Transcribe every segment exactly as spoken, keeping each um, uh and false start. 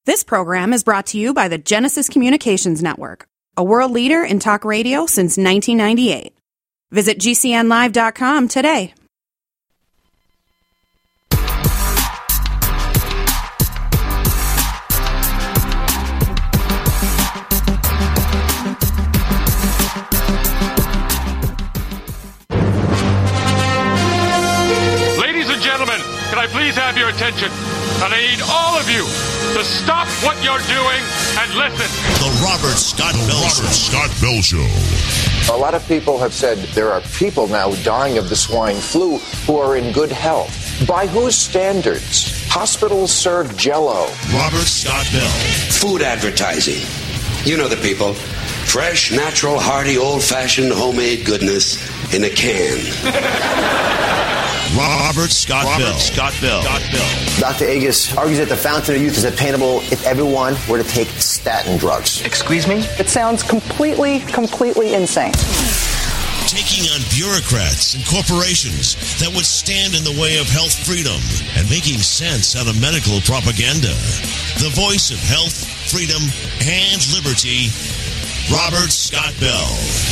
This program is brought to you by the Genesis Communications Network, a world leader in talk radio since nineteen ninety-eight. Visit G C N live dot com today. Ladies and gentlemen, can I please have your attention? And I need all of you to stop what you're doing and listen. The Robert Scott Bell Show. Robert Scott Bell Show. A lot of people have said there are people now dying of the swine flu who are in good health. By whose standards? Hospitals serve Jell-O. Robert Scott Bell. Food advertising. You know the people. Fresh, natural, hearty, old-fashioned, homemade goodness in a can. Robert Scott Robert Bell. Scott Bell. Scott Bell. Doctor Agus argues that the fountain of youth is attainable if everyone were to take statin drugs. Excuse me? It sounds completely, completely insane. Taking on bureaucrats and corporations that would stand in the way of health freedom and making sense out of medical propaganda. The voice of health, freedom, and liberty, Robert Scott Bell.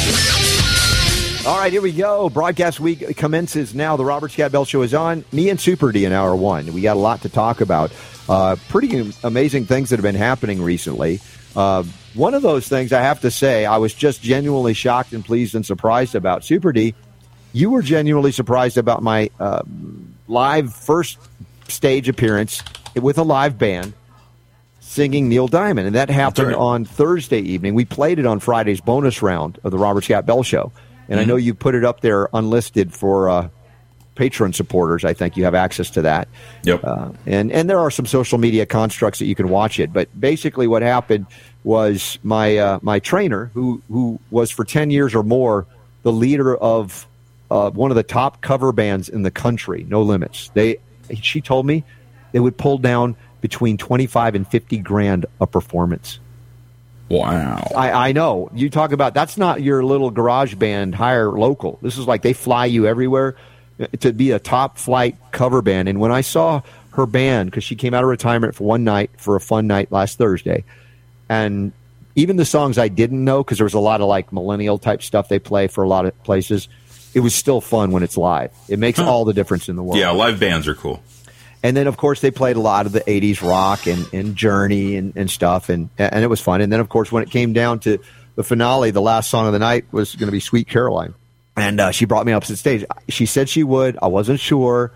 All right, here we go. Broadcast week commences now. The Robert Scott Bell Show is on. Me and Super D in hour one. We got a lot to talk about. Uh, pretty amazing things that have been happening recently. Uh, one of those things, I have to say, I was just genuinely shocked and pleased and surprised about. Super D, you were genuinely surprised about my uh, live first stage appearance with a live band singing Neil Diamond. And that happened right. on Thursday evening. We played it on Friday's bonus round of the Robert Scott Bell Show. And mm-hmm. I know you put it up there unlisted for uh, Patreon supporters. I think you have access to that. Yep. Uh, and, and there are some social media constructs that you can watch it. But basically what happened was my uh, my trainer, who, who was for ten years or more the leader of uh, one of the top cover bands in the country, No Limits. They She told me they would pull down between twenty-five and fifty grand a performance. Wow. I, I know. You talk about, that's not your little garage band hire local. This is like they fly you everywhere to be a top flight cover band. And when I saw her band, because she came out of retirement for one night, for a fun night last Thursday, and even the songs I didn't know, because there was a lot of like millennial type stuff they play for a lot of places, it was still fun when it's live. It makes huh. all the difference in the world. Yeah, live bands are cool. And then, of course, they played a lot of the eighties rock and, and Journey and, and stuff, and and it was fun. And then, of course, when it came down to the finale, the last song of the night was going to be Sweet Caroline. And uh, she brought me up to the stage. She said she would. I wasn't sure.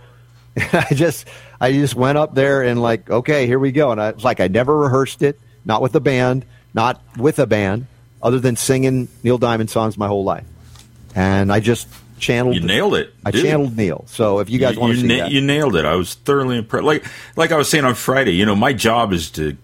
I just I just went up there and like, okay, here we go. And I was like, I never rehearsed it, not with a band, not with a band, other than singing Neil Diamond songs my whole life. And I just... channeled. You nailed it. I channeled Neil. So if you guys you, want to you see na- that, you nailed it. I was thoroughly impressed. Like like I was saying on Friday, you know, my job is to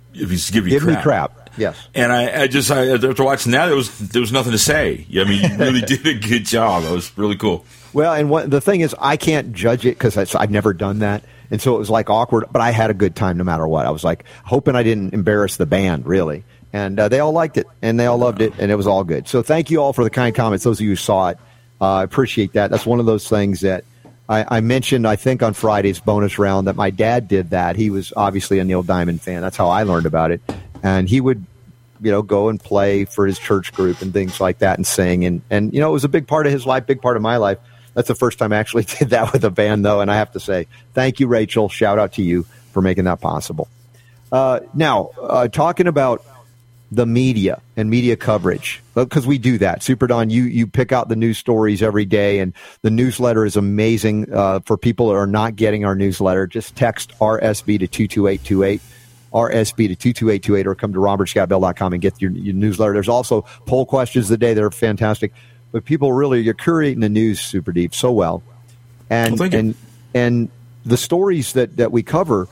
is give you give crap. me crap. Yes. And I, I just I, after watching that, there was there was nothing to say. I mean, you really did a good job. It was really cool. Well, and what the thing is, I can't judge it because I've never done that, and so it was like awkward. But I had a good time no matter what. I was like hoping I didn't embarrass the band, really. And uh, they all liked it, and they all loved it, and it was all good. So thank you all for the kind comments. Those of you who saw it. I uh, appreciate that. That's one of those things that I, I mentioned, I think, on Friday's bonus round that my dad did that. He was obviously a Neil Diamond fan. That's how I learned about it. And he would, you know, go and play for his church group and things like that and sing. And, and you know, it was a big part of his life, big part of my life. That's the first time I actually did that with a band, though. And I have to say, thank you, Rachel. Shout out to you for making that possible. Uh, now, uh, talking about the media and media coverage, because we do that. Super Don, you, you pick out the news stories every day, and the newsletter is amazing. Uh, for people that are not getting our newsletter, just text R S B to two two eight two eight, R S B to two two eight two eight, or come to robert scott bell dot com and get your, your newsletter. There's also poll questions of the day that are fantastic. But people really, you're curating the news, Super Deep, so well. And well, and and the stories that, that we cover,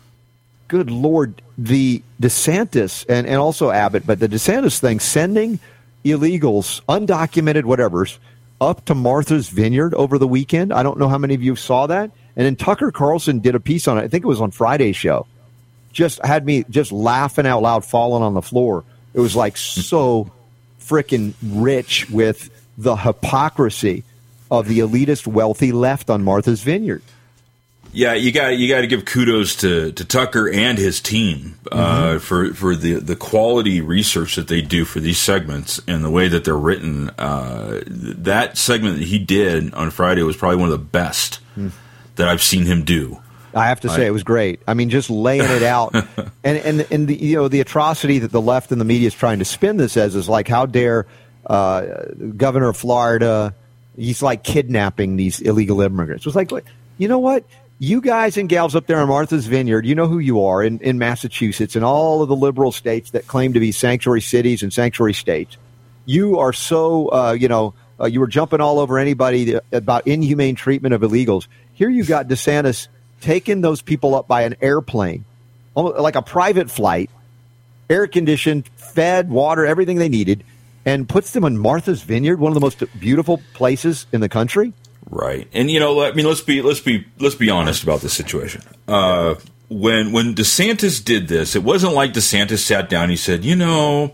good Lord, the DeSantis and, and also Abbott, but the DeSantis thing, sending illegals, undocumented whatevers, up to Martha's Vineyard over the weekend. I don't know how many of you saw that. And then Tucker Carlson did a piece on it. I think it was on Friday's show. Just had me just laughing out loud, falling on the floor. It was like so freaking rich with the hypocrisy of the elitist wealthy left on Martha's Vineyard. Yeah, you got you got to give kudos to, to Tucker and his team uh, mm-hmm. for for the the quality research that they do for these segments and the way that they're written. Uh, that segment that he did on Friday was probably one of the best mm. that I've seen him do. I have to say, I, it was great. I mean, just laying it out, and and and the you know the atrocity that the left and the media is trying to spin this as is like, how dare uh, Governor of Florida? He's like kidnapping these illegal immigrants. It was like, you know what? You guys and gals up there in Martha's Vineyard, you know who you are in, in Massachusetts and all of the liberal states that claim to be sanctuary cities and sanctuary states. You are so, uh, you know, uh, you were jumping all over anybody that, about inhumane treatment of illegals. Here you got DeSantis taking those people up by an airplane, almost like a private flight, air-conditioned, fed, water, everything they needed, and puts them in Martha's Vineyard, one of the most beautiful places in the country. Right, and you know, I mean, let's be let's be let's be honest about this situation. Uh, when when DeSantis did this, it wasn't like DeSantis sat down and he said, "You know,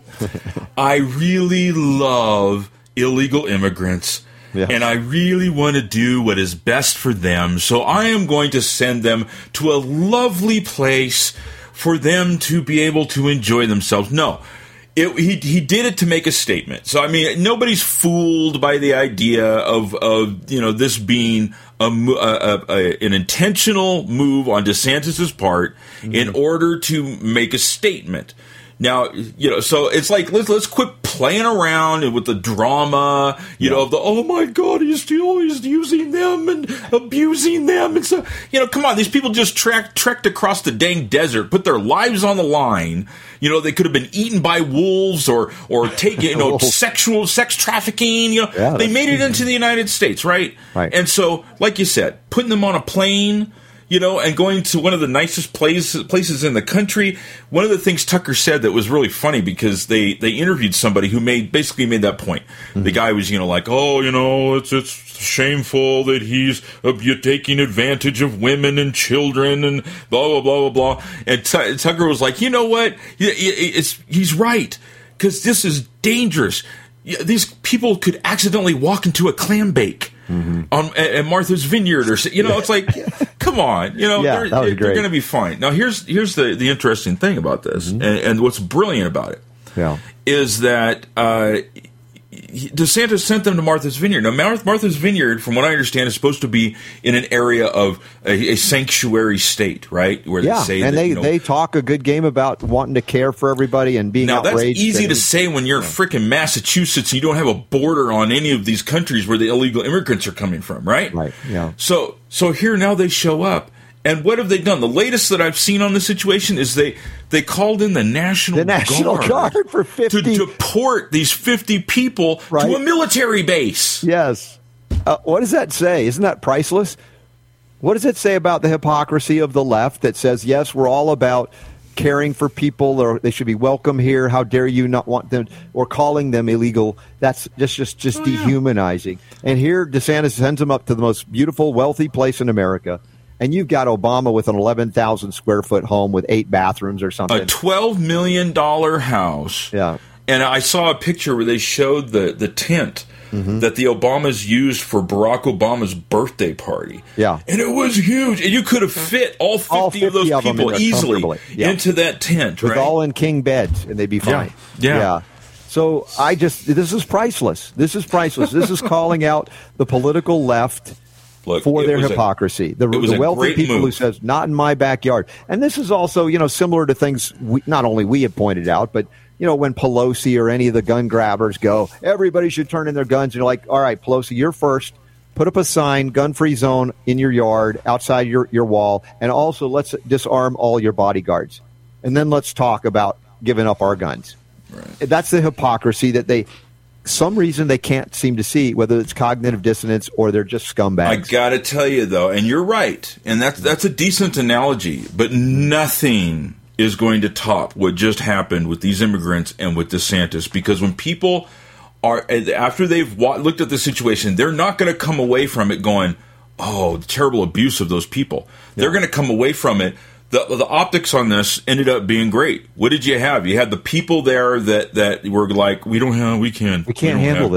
I really love illegal immigrants." Yeah. And I really want to do what is best for them, so I am going to send them to a lovely place for them to be able to enjoy themselves. No, it, he he did it to make a statement. So I mean, nobody's fooled by the idea of of you know this being a, a, a an intentional move on DeSantis's part mm-hmm. in order to make a statement. Now, you know, so it's like, let's let's quit playing around with the drama, you yeah. know, of the, oh my God, he's still, he's using them and abusing them. And so, you know, come on, these people just track, trekked across the dang desert, put their lives on the line. You know, they could have been eaten by wolves or, or taken, you know, sexual, sex trafficking, you know, yeah, they made it into the United States, right? Right. And so, like you said, putting them on a plane, you know, and going to one of the nicest places places in the country. One of the things Tucker said that was really funny because they, they interviewed somebody who made basically made that point. Mm-hmm. The guy was, you know, like, oh, you know, it's it's shameful that he's uh, taking advantage of women and children and blah blah blah blah blah. And T- Tucker was like, you know what? It's he's right because this is dangerous. These people could accidentally walk into a clam bake. Mm-hmm. On at Martha's Vineyard, or you know, it's like, come on, you know, yeah, they're, they're going to be fine. Now, here's here's the, the interesting thing about this, mm-hmm. and, and what's brilliant about it, yeah. is that uh, DeSantis sent them to Martha's Vineyard. Now, Martha's Vineyard, from what I understand, is supposed to be in an area of a, a sanctuary state, right? Where yeah, they say and that, they, you know, they talk a good game about wanting to care for everybody and being now, outraged. Now, that's easy and, to say when you're yeah. freaking Massachusetts and you don't have a border on any of these countries where the illegal immigrants are coming from, right? Right, yeah. So, so here now they show up. And what have they done? The latest that I've seen on the situation is they, they called in the National the National Guard, Guard for fifty to deport these fifty people right. to a military base. Yes. Uh, what does that say? Isn't that priceless? What does it say about the hypocrisy of the left that says, yes, we're all about caring for people, or they should be welcome here. How dare you not want them, or calling them illegal? That's just just, just oh, dehumanizing. Yeah. And here DeSantis sends them up to the most beautiful, wealthy place in America. And you've got Obama with an eleven thousand square foot home with eight bathrooms or something. A twelve million dollars house. Yeah. And I saw a picture where they showed the, the tent mm-hmm. that the Obamas used for Barack Obama's birthday party. Yeah. And it was huge. And you could have fit all fifty, all fifty of those of people easily yeah. into that tent, with right? all in king beds, and they'd be fine. Yeah. yeah. yeah. So I just, this is priceless. This is priceless. This is calling out the political left. Look, for their hypocrisy. A, the the wealthy people move. who says, not in my backyard. And this is also, you know, similar to things we, not only we have pointed out, but, you know, when Pelosi or any of the gun grabbers go, everybody should turn in their guns. And you're like, all right, Pelosi, you're first. Put up a sign, gun-free zone in your yard, outside your, your wall. And also let's disarm all your bodyguards. And then let's talk about giving up our guns. Right. That's the hypocrisy that they... some reason they can't seem to see, whether it's cognitive dissonance or they're just scumbags. I gotta tell you though, and you're right, and that's that's a decent analogy, but nothing is going to top what just happened with these immigrants and with DeSantis, because when people are, after they've looked at the situation, they're not going to come away from it going, oh, the terrible abuse of those people. Yeah. They're going to come away from it. The, the optics on this ended up being great. What did you have? You had the people there that, that were like, we don't have, we can't, we can't we handle have this. To,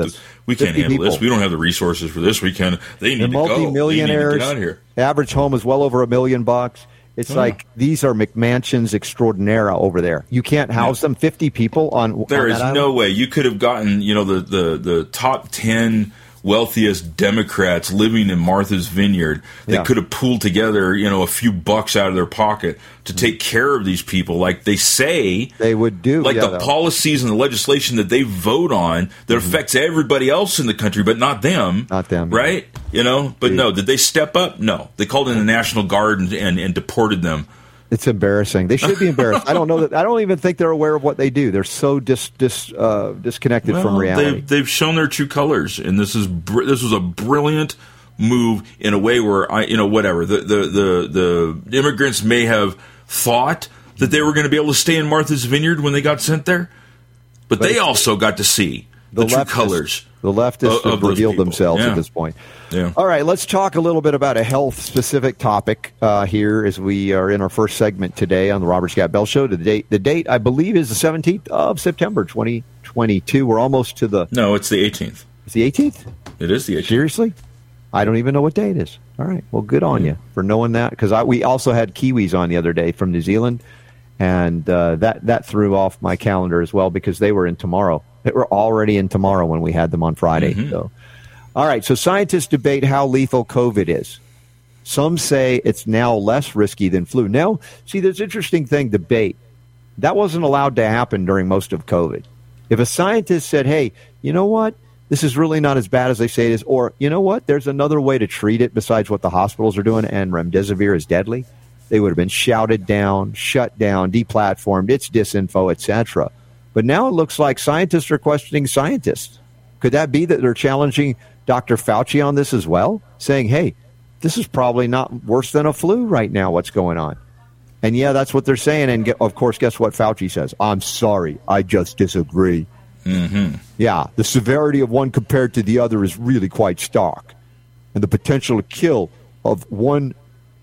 We can't handle people. this. We don't have the resources for this. We can. They need They're to go. They need to multi-millionaires. get out of here. Average home is well over a million bucks. It's Oh. like these are McMansions extraordinaire over there. You can't house them. Fifty people on. There on is that island? no way you could have gotten, you know, the, the, the top ten wealthiest Democrats living in Martha's Vineyard that Yeah. could have pooled together, you know, a few bucks out of their pocket to take care of these people like they say they would do. Like yeah, the though. policies and the legislation that they vote on that Mm-hmm. affects everybody else in the country, but not them. Not them. Right? You know, but Yeah. no, did they step up? No. They called in the National Guard and, and, and deported them. It's embarrassing. They should be embarrassed. I don't know that. I don't even think they're aware of what they do. They're so dis, dis, uh, disconnected from Well, reality. They've, they've shown their true colors, and this is br- this was a brilliant move in a way where I, you know, whatever the the the, the immigrants may have thought that they were going to be able to stay in Martha's Vineyard when they got sent there, but, But they it's- also got to see the, the true leftists, colors. The leftists of- have of those revealed people. themselves Yeah. at this point. Yeah. All right, let's talk a little bit about a health-specific topic uh, here as we are in our first segment today on the Robert Scott Bell Show. The date, the date, I believe, is the seventeenth of September, twenty twenty-two. We're almost to the... No, it's the eighteenth. It's the eighteenth? It is the eighteenth. Seriously? I don't even know what day it is. All right, well, good on you for knowing that, because we also had Kiwis on the other day from New Zealand, and uh, that, that threw off my calendar as well because they were in tomorrow. They were already in tomorrow when we had them on Friday. Mm-hmm. So, all right, so scientists debate how lethal COVID is. Some say it's now less risky than flu. Now, see, there's an interesting thing, debate. That wasn't allowed to happen during most of COVID. If a scientist said, hey, you know what? This is really not as bad as they say it is. Or, you know what? There's another way to treat it besides what the hospitals are doing, and remdesivir is deadly. They would have been shouted down, shut down, deplatformed. It's disinfo, et cetera. But now it looks like scientists are questioning scientists. Could that be that they're challenging Doctor Fauci on this as well, saying, hey, this is probably not worse than a flu right now, what's going on? And yeah, that's what they're saying. And ge- of course, guess what Fauci says? I'm sorry, I just disagree. Mm-hmm. Yeah, the severity of one compared to the other is really quite stark. And the potential to kill of one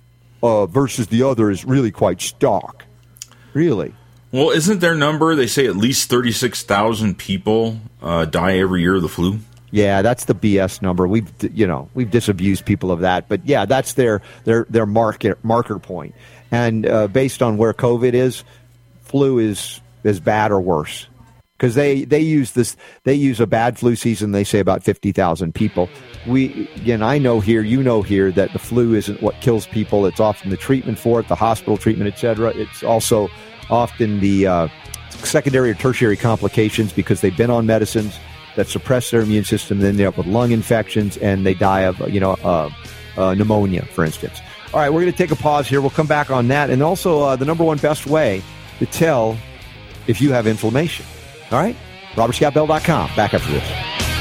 uh, versus the other is really quite stark. Really. Well, isn't their number, they say at least thirty-six thousand people uh, die every year of the flu? Yeah, that's the B S number. We've, you know, we've disabused people of that, but yeah, that's their their their market marker point. And uh, based on where COVID is, flu is is bad or worse because they they use this they use a bad flu season. They say about fifty thousand people. We again, I know here, you know here that the flu isn't what kills people. It's often the treatment for it, the hospital treatment, et cetera. It's also often the uh, secondary or tertiary complications because they've been on medicines that suppress their immune system, then they end up with lung infections, and they die of, you know, uh, uh, pneumonia, for instance. All right, we're going to take a pause here. We'll come back on that, and also uh, the number one best way to tell if you have inflammation. All right? Robert Scott Bell dot com. Back after this.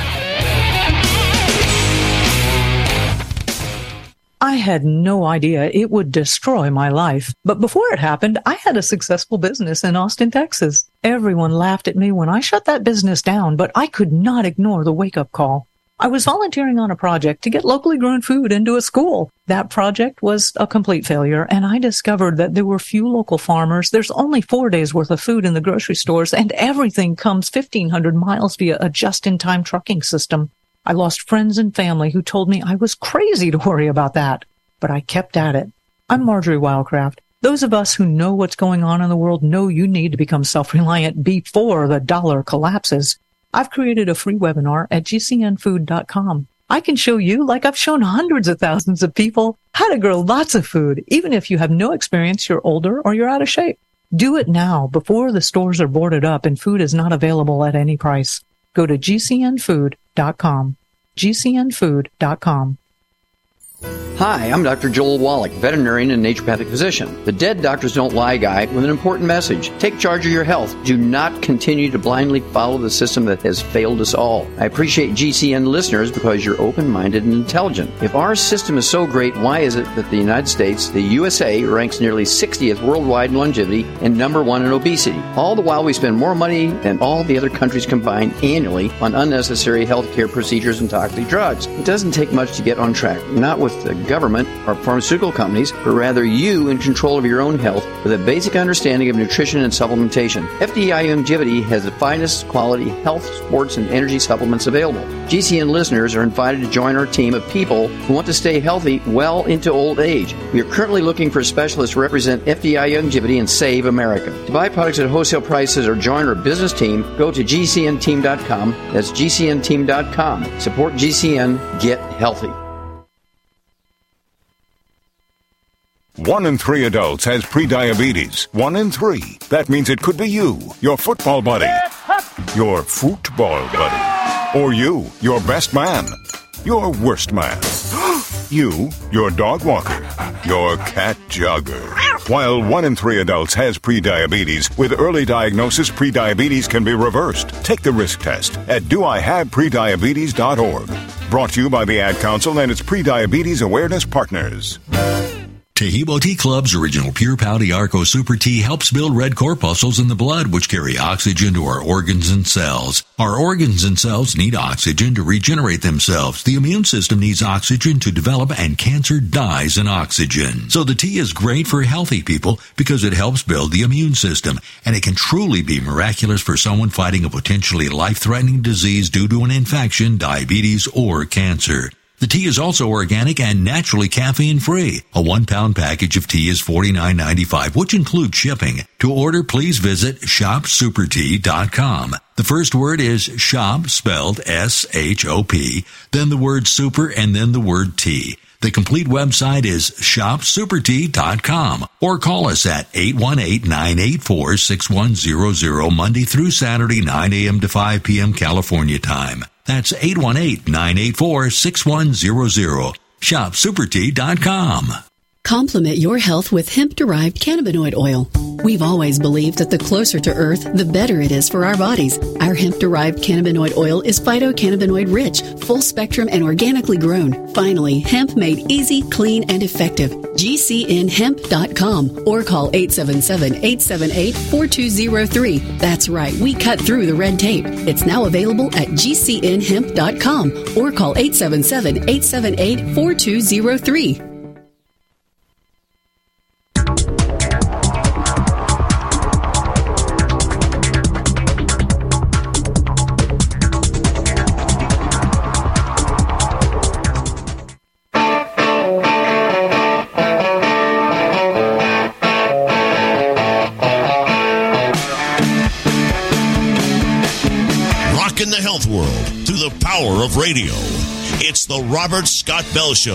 I had no idea it would destroy my life. But before it happened, I had a successful business in Austin, Texas. Everyone laughed at me when I shut that business down, but I could not ignore the wake-up call. I was volunteering on a project to get locally grown food into a school. That project was a complete failure, and I discovered that there were few local farmers. There's only four days worth of food in the grocery stores, and everything comes fifteen hundred miles via a just-in-time trucking system. I lost friends and family who told me I was crazy to worry about that, but I kept at it. I'm Marjorie Wildcraft. Those of us who know what's going on in the world know you need to become self-reliant before the dollar collapses. I've created a free webinar at G C N food dot com. I can show you, like I've shown hundreds of thousands of people, how to grow lots of food, even if you have no experience, you're older, or you're out of shape. Do it now before the stores are boarded up and food is not available at any price. Go to G C N food dot com. G C N food dot com. Hi, I'm Doctor Joel Wallach, veterinarian and naturopathic physician, the Dead Doctors Don't Lie guy with an important message. Take charge of your health. Do not continue to blindly follow the system that has failed us all. I appreciate G C N listeners because you're open-minded and intelligent. If our system is so great, why is it that the United States, the U S A, ranks nearly sixtieth worldwide in longevity and number one in obesity? All the while we spend more money than all the other countries combined annually on unnecessary healthcare procedures and toxic drugs. It doesn't take much to get on track, not with with the government or pharmaceutical companies, but rather you in control of your own health with a basic understanding of nutrition and supplementation. F D I Youngevity has the finest quality health, sports, and energy supplements available. G C N listeners are invited to join our team of people who want to stay healthy well into old age. We are currently looking for specialists to represent F D I Youngevity and save America. To buy products at wholesale prices or join our business team, go to G C N team dot com. That's G C N team dot com. Support G C N. Get healthy. One in three adults has prediabetes. One in three. That means it could be you, your football buddy, your football buddy, or you, your best man, your worst man, you, your dog walker, your cat jogger. While one in three adults has prediabetes, with early diagnosis, prediabetes can be reversed. Take the risk test at do I have prediabetes dot org. Brought to you by the Ad Council and its Prediabetes Awareness Partners. Tahibo Tea Club's original Pure Pouty Arco Super Tea helps build red corpuscles in the blood, which carry oxygen to our organs and cells. Our organs and cells need oxygen to regenerate themselves. The immune system needs oxygen to develop, and cancer dies in oxygen. So the tea is great for healthy people because it helps build the immune system, and it can truly be miraculous for someone fighting a potentially life-threatening disease due to an infection, diabetes, or cancer. The tea is also organic and naturally caffeine-free. A one-pound package of tea is forty-nine ninety-five, which includes shipping. To order, please visit shop super tea dot com. The first word is shop, spelled S H O P, then the word super, and then the word tea. The complete website is shop super tea dot com, or call us at eight one eight, nine eight four, six one zero zero Monday through Saturday, nine a.m. to five p.m. California time. That's eight one eight, nine eight four, six one zero zero. shop super tea dot com. Complement your health with hemp-derived cannabinoid oil. We've always believed that the closer to Earth, the better it is for our bodies. Our hemp-derived cannabinoid oil is phytocannabinoid-rich, full-spectrum, and organically grown. Finally, hemp made easy, clean, and effective. G C N hemp dot com or call eight seven seven, eight seven eight, four two zero three. That's right, we cut through the red tape. It's now available at G C N hemp dot com or call eight seven seven, eight seven eight, four two zero three. In the health world through the power of radio. It's the Robert Scott Bell Show.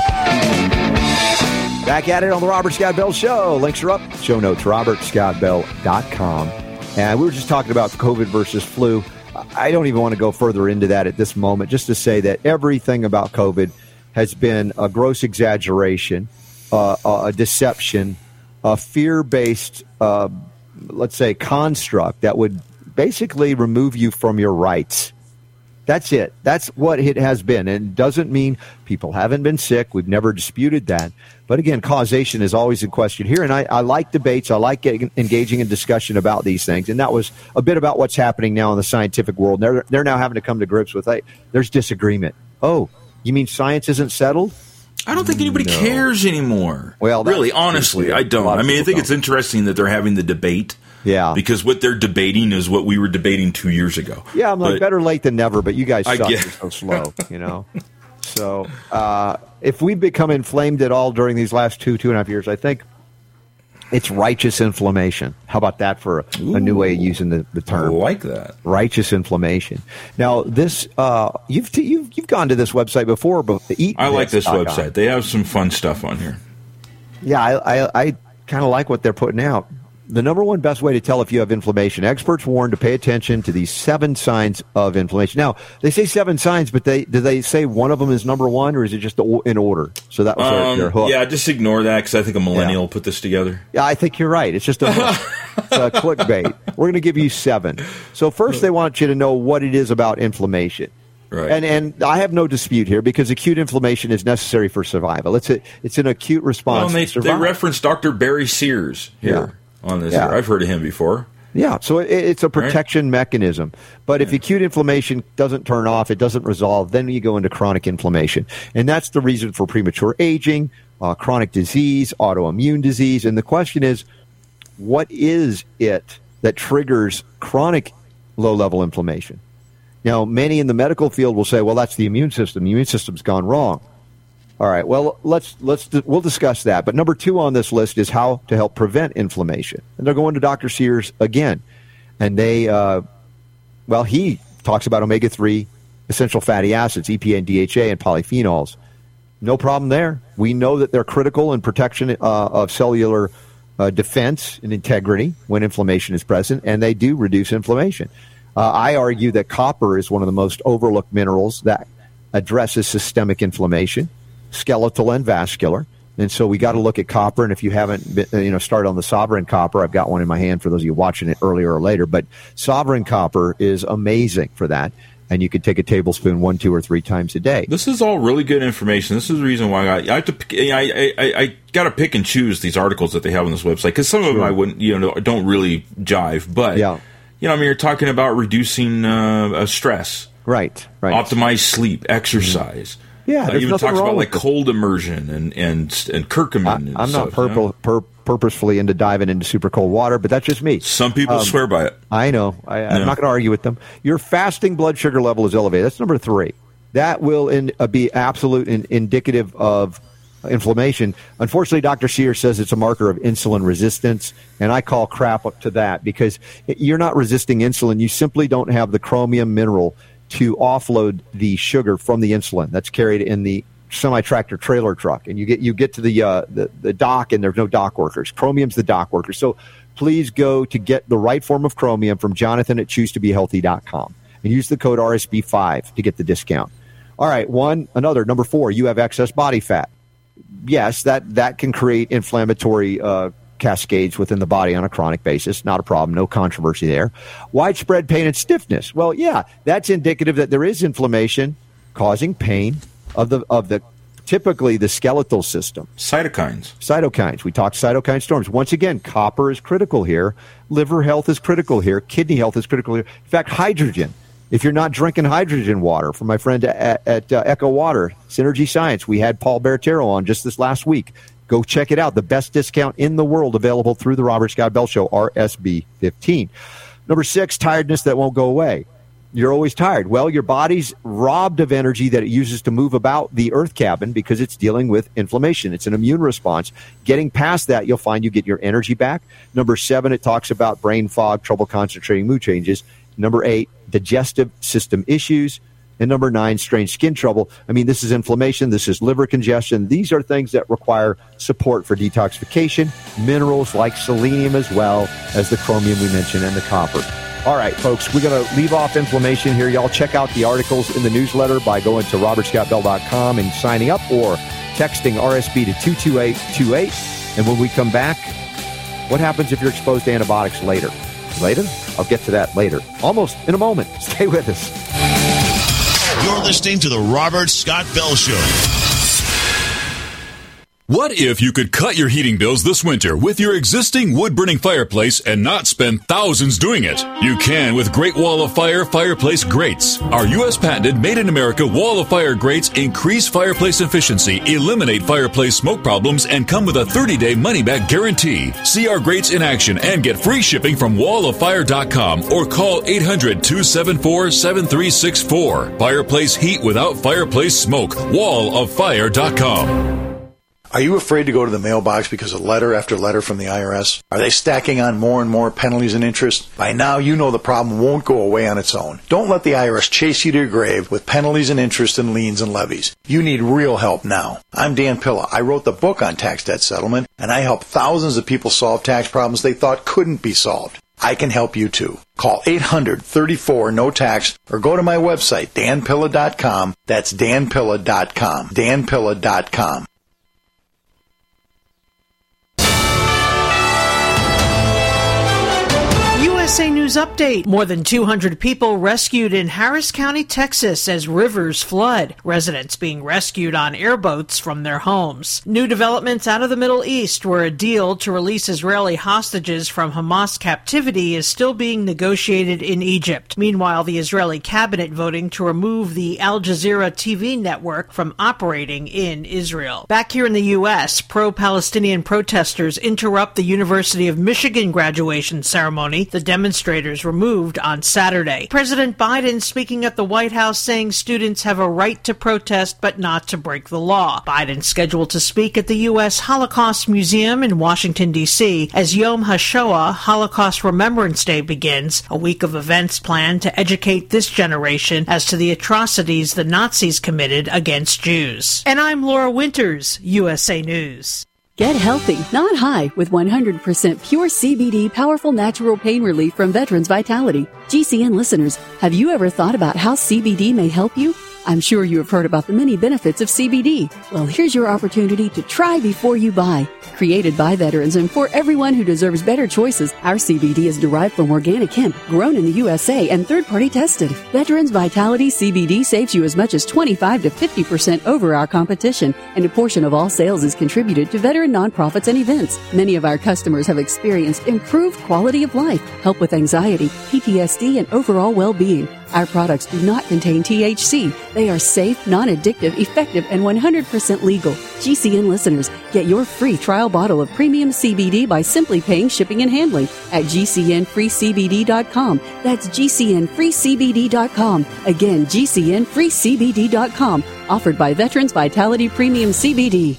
Back at it on the Robert Scott Bell Show. Links are up. Show notes, robert scott bell dot com. And we were just talking about COVID versus flu. I don't even want to go further into that at this moment, just to say that everything about COVID has been a gross exaggeration, uh, a deception, a fear-based, uh, let's say, construct that would basically remove you from your rights. That's it. That's what it has been. And it doesn't mean people haven't been sick. We've never disputed that. But again, causation is always in question here. And I, I like debates. I like getting, engaging in discussion about these things. And that was a bit about what's happening now in the scientific world. They're, they're now having to come to grips with, hey, there's disagreement. Oh, you mean science isn't settled? I don't think anybody No. cares anymore. Well, really, honestly, I don't. I mean, I think it's don't. interesting that they're having the debate. Yeah. Because what they're debating is what we were debating two years ago. Yeah, I'm like, But better late than never, but you guys I suck. get- You're so slow, you know? So uh, if we've become inflamed at all during these last two, two and a half years, I think it's righteous inflammation. How about that for a, a new way of using the, the term? I like that. Righteous inflammation. Now, this uh, you've, t- you've you've gone to this website before, but eat. I like this dot com. website. They have some fun stuff on here. Yeah, I, I, I kind of like what they're putting out. The number one best way to tell if you have inflammation. Experts warn to pay attention to these seven signs of inflammation. Now, they say seven signs, but they do they say one of them is number one, or is it just in order? So that was their, Um, their hook. yeah, just ignore that because I think a millennial Yeah. put this together. Yeah, I think you're right. It's just a, it's a clickbait. We're going to give you seven. So first, they want you to know what it is about inflammation. Right. And and I have no dispute here because acute inflammation is necessary for survival. It's a, it's an acute response Well, and they, to they survival. reference Doctor Barry Sears here Yeah. on this. Yeah. Here. I've heard of him before. Yeah, so it, it's a protection right. mechanism. But yeah. if acute inflammation doesn't turn off, it doesn't resolve, then you go into chronic inflammation. And that's the reason for premature aging, uh, chronic disease, autoimmune disease. And the question is, what is it that triggers chronic low-level inflammation? Now, many in the medical field will say, well, that's the immune system. The immune system's gone wrong. All right, well, let's let's we'll discuss that. But number two on this list is how to help prevent inflammation. And they're going to Doctor Sears again. And they, uh, well, he talks about omega three essential fatty acids, E P A and D H A, and polyphenols. No problem there. We know that they're critical in protection uh, of cellular uh, defense and integrity when inflammation is present, and they do reduce inflammation. Uh, I argue that copper is one of the most overlooked minerals that addresses systemic inflammation, skeletal and vascular. And so we got to look at copper. And if you haven't been, you know, started on the Sovereign Copper, I've got one in my hand for those of you watching it earlier or later. But Sovereign Copper is amazing for that. And you could take a tablespoon one, two, or three times a day. This is all really good information. This is the reason why I, I have to. I I, I got to pick and choose these articles that they have on this website, because some of them sure. I wouldn't, you know, don't really jive. But yeah. you know, I mean, you're talking about reducing uh, uh, stress, right? Right. Optimize sleep, exercise. Mm-hmm. Yeah, uh, even talks about like cold immersion and and and curcumin. I, and I'm stuff, not purple, you know? pur- purposefully into diving into super cold water, but that's just me. Some people um, swear by it. I know. I, yeah. I'm not going to argue with them. Your fasting blood sugar level is elevated. That's number three. That will in, uh, be absolute in, indicative of inflammation. Unfortunately, Doctor Sears says it's a marker of insulin resistance, and I call crap up to that, because you're not resisting insulin. You simply don't have the chromium mineral to offload the sugar from the insulin that's carried in the semi-tractor trailer truck. And you get you get to the, uh, the the dock, and there's no dock workers. Chromium's the dock worker. So please go to get the right form of chromium from Jonathan at choose to be healthy dot com and use the code R S B five to get the discount. All right, one, another, number four, you have excess body fat. Yes, that, that can create inflammatory uh, cascades within the body on a chronic basis. Not a problem. No controversy there. Widespread pain and stiffness. Well, yeah, that's indicative that there is inflammation causing pain of the of the typically the skeletal system. Cytokines. Cytokines. We talked cytokine storms. Once again, copper is critical here. Liver health is critical here. Kidney health is critical here. In fact, hydrogen. If you're not drinking hydrogen water, from my friend at, at uh, Echo Water, Synergy Science, we had Paul Bertero on just this last week. Go check it out. The best discount in the world available through the Robert Scott Bell Show, R S B fifteen. Number six, tiredness that won't go away. You're always tired. Well, your body's robbed of energy that it uses to move about the earth cabin because it's dealing with inflammation. It's an immune response. Getting past that, you'll find you get your energy back. Number seven, it talks about brain fog, trouble concentrating, mood changes. Number eight, digestive system issues. And number nine, strange skin trouble. I mean, this is inflammation. This is liver congestion. These are things that require support for detoxification, minerals like selenium as well as the chromium we mentioned and the copper. All right, folks, we're going to leave off inflammation here. Y'all check out the articles in the newsletter by going to robert scott bell dot com and signing up, or texting R S B to two two eight two eight. And when we come back, what happens if you're exposed to antibiotics later? Later? I'll get to that later. Almost in a moment. Stay with us. You're listening to the Robert Scott Bell Show. What if you could cut your heating bills this winter with your existing wood-burning fireplace and not spend thousands doing it? You can with Great Wall of Fire Fireplace Grates. Our U S patented made-in-America Wall of Fire grates increase fireplace efficiency, eliminate fireplace smoke problems, and come with a thirty-day money-back guarantee. See our grates in action and get free shipping from wall of fire dot com or call eight hundred, two seven four, seven three six four. Fireplace heat without fireplace smoke. wall of fire dot com. Are you afraid to go to the mailbox because of letter after letter from the I R S? Are they stacking on more and more penalties and interest? By now, you know the problem won't go away on its own. Don't let the I R S chase you to your grave with penalties and interest and liens and levies. You need real help now. I'm Dan Pilla. I wrote the book on tax debt settlement, and I help thousands of people solve tax problems they thought couldn't be solved. I can help you too. Call eight hundred, thirty-four, no tax or go to my website, dan pilla dot com. That's dan pilla dot com. dan pilla dot com. S A News Update. More than two hundred people rescued in Harris County, Texas as rivers flood. Residents being rescued on airboats from their homes. New developments out of the Middle East, where a deal to release Israeli hostages from Hamas captivity is still being negotiated in Egypt. Meanwhile, the Israeli cabinet voting to remove the Al Jazeera T V network from operating in Israel. Back here in the U S, pro-Palestinian protesters interrupt the University of Michigan graduation ceremony. The demonstrators removed on Saturday. President Biden speaking at the White House saying students have a right to protest but not to break the law. Biden scheduled to speak at the U S Holocaust Museum in Washington, D C as Yom HaShoah, Holocaust Remembrance Day, begins, a week of events planned to educate this generation as to the atrocities the Nazis committed against Jews. And I'm Laura Winters, U S A News. Get healthy, not high, with one hundred percent pure C B D powerful natural pain relief from Veterans Vitality. G C N listeners, have you ever thought about how C B D may help you? I'm sure you have heard about the many benefits of C B D. Well, here's your opportunity to try before you buy. Created by veterans and for everyone who deserves better choices, our C B D is derived from organic hemp, grown in the U S A and third-party tested. Veterans Vitality C B D saves you as much as twenty-five to fifty percent over our competition, and a portion of all sales is contributed to veteran nonprofits and events. Many of our customers have experienced improved quality of life, help with anxiety, P T S D, and overall well-being. Our products do not contain T H C. They are safe, non-addictive, effective, and one hundred percent legal. G C N listeners, get your free trial bottle of premium C B D by simply paying shipping and handling at G C N free C B D dot com. That's G C N free C B D dot com. Again, G C N free C B D dot com. Offered by Veterans Vitality Premium C B D.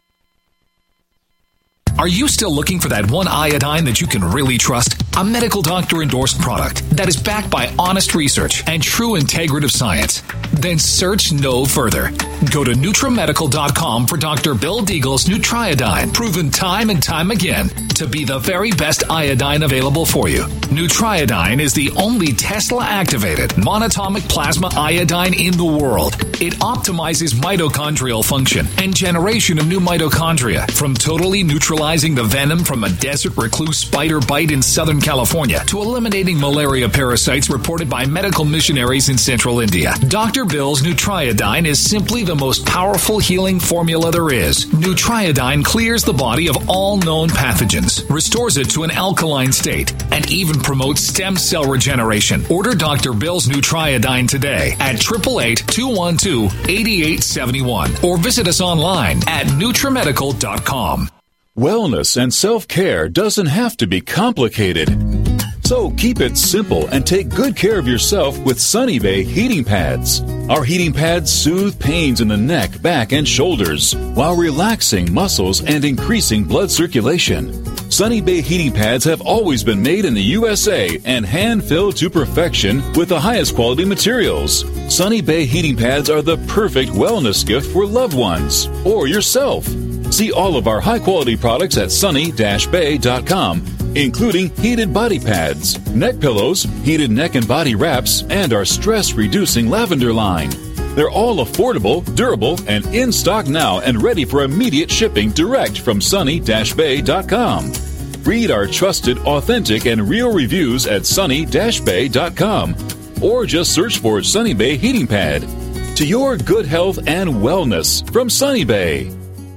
Are you still looking for that one iodine that you can really trust? A medical doctor endorsed product that is backed by honest research and true integrative science? Then search no further. Go to NutriMedical dot com for Doctor Bill Deagle's Nutriodine, proven time and time again to be the very best iodine available for you. Nutriodine is the only Tesla-activated monatomic plasma iodine in the world. It optimizes mitochondrial function and generation of new mitochondria from totally neutralizing the venom from a desert recluse spider bite in Southern California to eliminating malaria parasites reported by medical missionaries in central India. Doctor Bill's Nutriodine is simply the most powerful healing formula there is. Nutriodine clears the body of all known pathogens, restores it to an alkaline state, and even promotes stem cell regeneration. Order Doctor Bill's Nutriodine today at eight eight eight, two one two, eight eight seven one or visit us online at NutriMedical dot com. Wellness and self-care doesn't have to be complicated. So keep it simple and take good care of yourself with Sunny Bay heating pads. Our heating pads soothe pains in the neck, back, and shoulders while relaxing muscles and increasing blood circulation. Sunny Bay heating pads have always been made in the U S A and hand-filled to perfection with the highest quality materials. Sunny Bay heating pads are the perfect wellness gift for loved ones or yourself. See all of our high-quality products at sunny dash bay dot com, including heated body pads, neck pillows, heated neck and body wraps, and our stress-reducing lavender line. They're all affordable, durable, and in stock now and ready for immediate shipping direct from sunny dash bay dot com. Read our trusted, authentic, and real reviews at sunny dash bay dot com or just search for Sunny Bay Heating Pad. To your good health and wellness from Sunny Bay.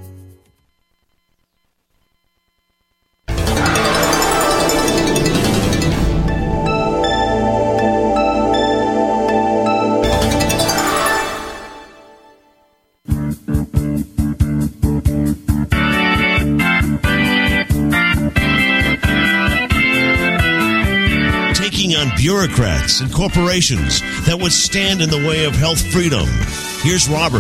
On bureaucrats and corporations that would stand in the way of health freedom. Here's Robert.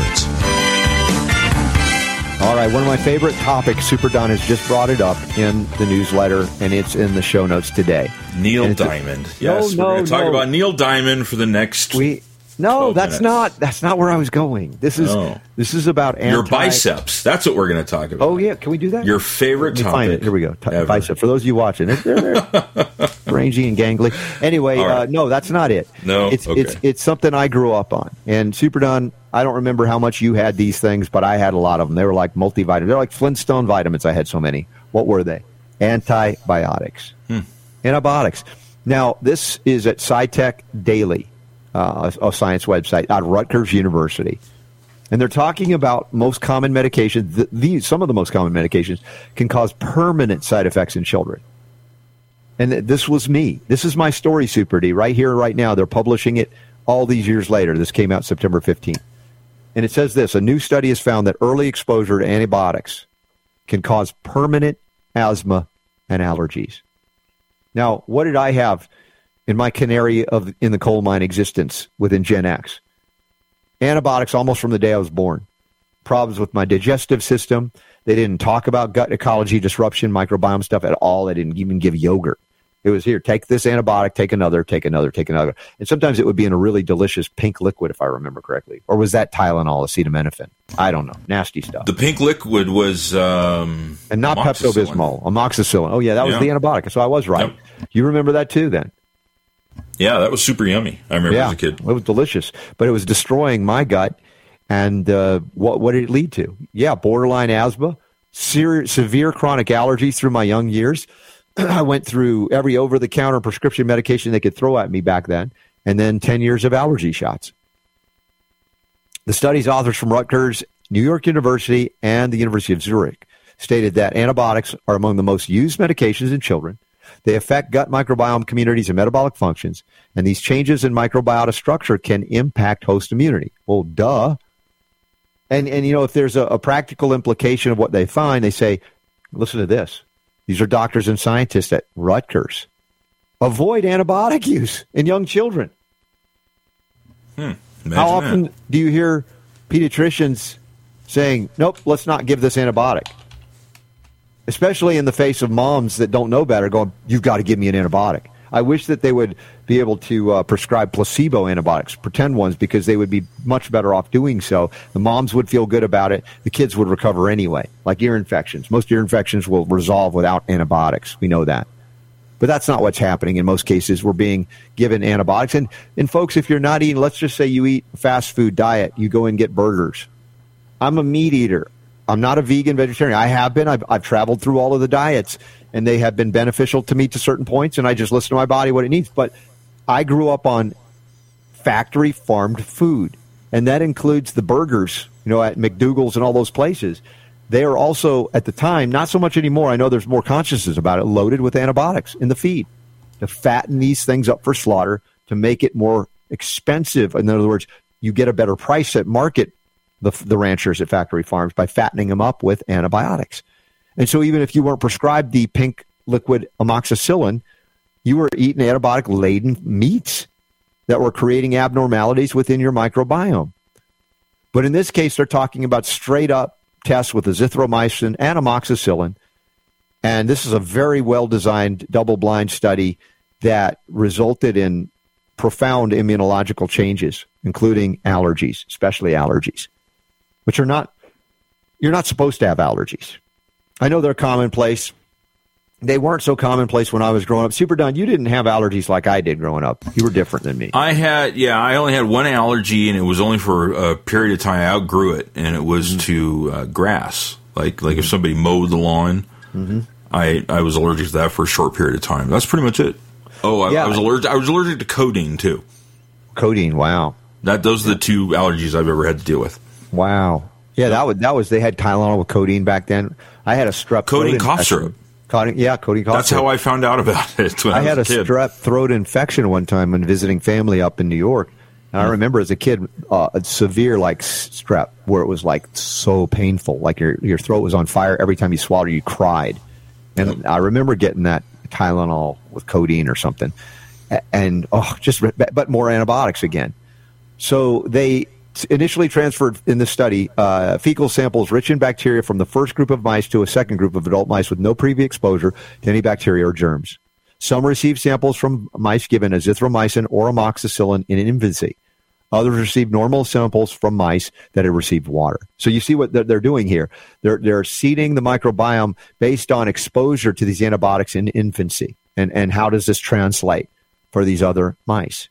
All right, one of my favorite topics, Super Don has just brought it up in the newsletter, and it's in the show notes today. Neil Diamond. A, yes, no, we're going to no, talk no. about Neil Diamond for the next we No, that's minutes. not that's not where I was going. This is oh. this is about anti- your biceps. That's what we're going to talk about. Oh yeah, can we do that? Your favorite topic. Find it. Here we go. T- bicep. For those of you watching, they're, they're rangy and gangly. Anyway, right. uh, no, that's not it. No, it's okay. it's it's something I grew up on. And Super Don, I don't remember how much you had these things, but I had a lot of them. They were like multivitamins. They're like Flintstone vitamins. I had so many. What were they? Antibiotics. Hmm. Antibiotics. Now, this is at SciTech Daily, uh, a, a science website at Rutgers University. And they're talking about most common medications. The, these, some of the most common medications can cause permanent side effects in children. And th- this was me. This is my story, Super D, right here, right now. They're publishing it all these years later. This came out September fifteenth. And it says this: a new study has found that early exposure to antibiotics can cause permanent asthma and allergies. Now, what did I have in my canary of in the coal mine existence within Gen X? Antibiotics almost from the day I was born. Problems with my digestive system. They didn't talk about gut ecology disruption, microbiome stuff at all. They didn't even give yogurt. It was here, take this antibiotic, take another, take another, take another. And sometimes it would be in a really delicious pink liquid, if I remember correctly. Or was that Tylenol, acetaminophen? I don't know. Nasty stuff. The pink liquid was... Um, and not Pepto-Bismol. Amoxicillin. Oh, yeah, that was yeah. the antibiotic. So I was right. Yep. You remember that too then? Yeah, that was super yummy. I remember yeah, as a kid. It was delicious. But it was destroying my gut. And uh, what, what did it lead to? Yeah, borderline asthma, ser- severe chronic allergies through my young years. I went through every over-the-counter prescription medication they could throw at me back then, and then ten years of allergy shots. The study's authors from Rutgers, New York University, and the University of Zurich stated that antibiotics are among the most used medications in children. They affect gut microbiome communities and metabolic functions, and these changes in microbiota structure can impact host immunity. Well, duh. And, and you know, if there's a, a practical implication of what they find, they say, listen to this. These are doctors and scientists at Rutgers. Avoid antibiotic use in young children. Hmm, How often that. do you hear pediatricians saying, nope, let's not give this antibiotic? Especially in the face of moms that don't know better going, you've got to give me an antibiotic. I wish that they would be able to uh, prescribe placebo antibiotics, pretend ones, because they would be much better off doing so. The moms would feel good about it. The kids would recover anyway, like ear infections. Most ear infections will resolve without antibiotics. We know that. But that's not what's happening. In most cases, we're being given antibiotics. And, and folks, if you're not eating, let's just say you eat a fast food diet, you go and get burgers. I'm a meat eater. I'm not a vegan vegetarian. I have been. I've, I've traveled through all of the diets, and they have been beneficial to me to certain points, and I just listen to my body what it needs. But I grew up on factory farmed food, and that includes the burgers, you know, at McDougal's and all those places. They are also, at the time, not so much anymore, I know there's more consciousness about it, loaded with antibiotics in the feed to fatten these things up for slaughter, to make it more expensive. In other words, you get a better price at market, the, the ranchers at factory farms, by fattening them up with antibiotics. And so even if you weren't prescribed the pink liquid amoxicillin, you were eating antibiotic-laden meats that were creating abnormalities within your microbiome. But in this case, they're talking about straight-up tests with azithromycin and amoxicillin. And this is a very well-designed double-blind study that resulted in profound immunological changes, including allergies, especially allergies, which are not, you're not supposed to have allergies. I know they're commonplace. They weren't so commonplace when I was growing up. Super Don, you didn't have allergies like I did growing up. You were different than me. I had, yeah, I only had one allergy, and it was only for a period of time. I outgrew it, and it was mm-hmm. to uh, grass. Like, like mm-hmm. if somebody mowed the lawn, mm-hmm. I, I was allergic to that for a short period of time. That's pretty much it. Oh, I, yeah. I was allergic. I was allergic to codeine too. Codeine, wow. That those are the two allergies I've ever had to deal with. Wow. Yeah, that was that was. They had Tylenol with codeine back then. I had a strep. Codeine cough syrup. Codeine, yeah, codeine cough That's syrup. how I found out about it. When I, I had a, a kid. strep throat infection one time when visiting family up in New York, and mm-hmm. I remember as a kid, uh, a severe like strep where it was like so painful, like your your throat was on fire every time you swallowed. You cried, and mm-hmm. I remember getting that Tylenol with codeine or something. And, oh, just, but more antibiotics again. So they initially transferred in this study uh, fecal samples rich in bacteria from the first group of mice to a second group of adult mice with no previous exposure to any bacteria or germs. Some received samples from mice given azithromycin or amoxicillin in infancy. Others received normal samples from mice that had received water. So you see what they're doing here. They're, they're seeding the microbiome based on exposure to these antibiotics in infancy. And, and how does this translate for these other mice?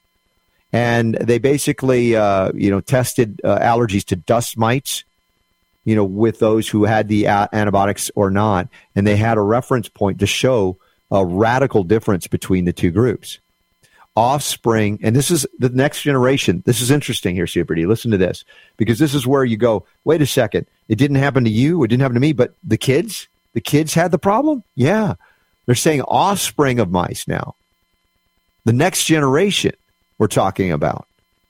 And they basically, uh, you know, tested uh, allergies to dust mites, you know, with those who had the a- antibiotics or not. And they had a reference point to show a radical difference between the two groups. offspring, and this is the next generation. This is interesting here, Super D. Listen to this, because this is where you go, wait a second, it didn't happen to you, it didn't happen to me, but the kids, the kids had the problem? Yeah. They're saying offspring of mice now. The next generation we're talking about.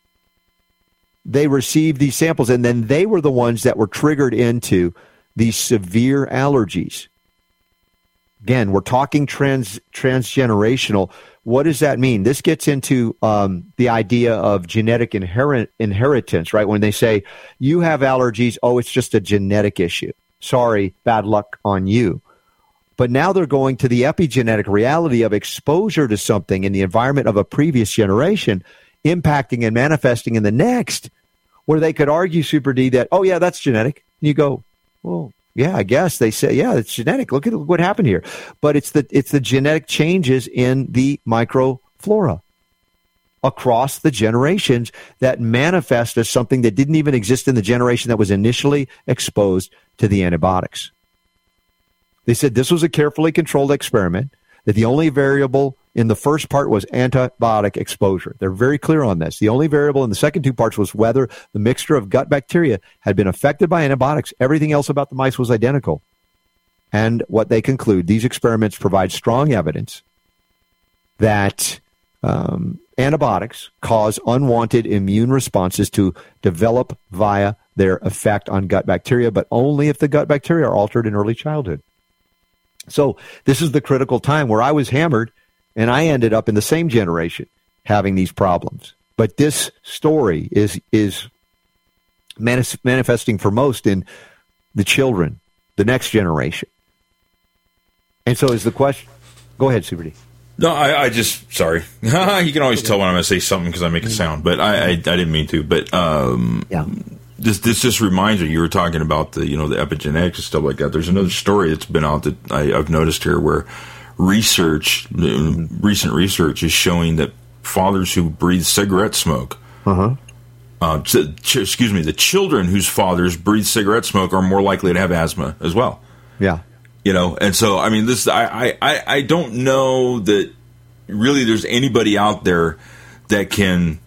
They received these samples, and then they were the ones that were triggered into these severe allergies. Again, we're talking trans transgenerational. What does that mean? This gets into um, the idea of genetic inherit inheritance, right? When they say, you have allergies, oh, it's just a genetic issue. Sorry, bad luck on you. But now they're going to the epigenetic reality of exposure to something in the environment of a previous generation impacting and manifesting in the next, where they could argue, Super D, that, oh, yeah, that's genetic. And you go, well, yeah, I guess they say, yeah, it's genetic. Look at what happened here. But it's the it's the genetic changes in the microflora across the generations that manifest as something that didn't even exist in the generation that was initially exposed to the antibiotics. They said this was a carefully controlled experiment, that the only variable in the first part was antibiotic exposure. They're very clear on this. The only variable in the second two parts was whether the mixture of gut bacteria had been affected by antibiotics. Everything else about the mice was identical. And what they conclude, these experiments provide strong evidence that um, antibiotics cause unwanted immune responses to develop via their effect on gut bacteria, but only if the gut bacteria are altered in early childhood. So this is the critical time where I was hammered, and I ended up in the same generation having these problems. But this story is is manis- manifesting for most in the children, the next generation. And so is the question. Go ahead, Super D. No, I, I just, sorry. You can always tell when I'm going to say something because I make a sound, but I, I, I didn't mean to. But um, yeah. This this just reminds me, you were talking about the, you know, the epigenetics and stuff like that. There's another story that's been out that I, I've noticed here where research, recent research is showing that fathers who breathe cigarette smoke, uh-huh. uh, ch- excuse me, the children whose fathers breathe cigarette smoke are more likely to have asthma as well. Yeah. You know, and so, I mean, this, I, I, I don't know that really there's anybody out there that can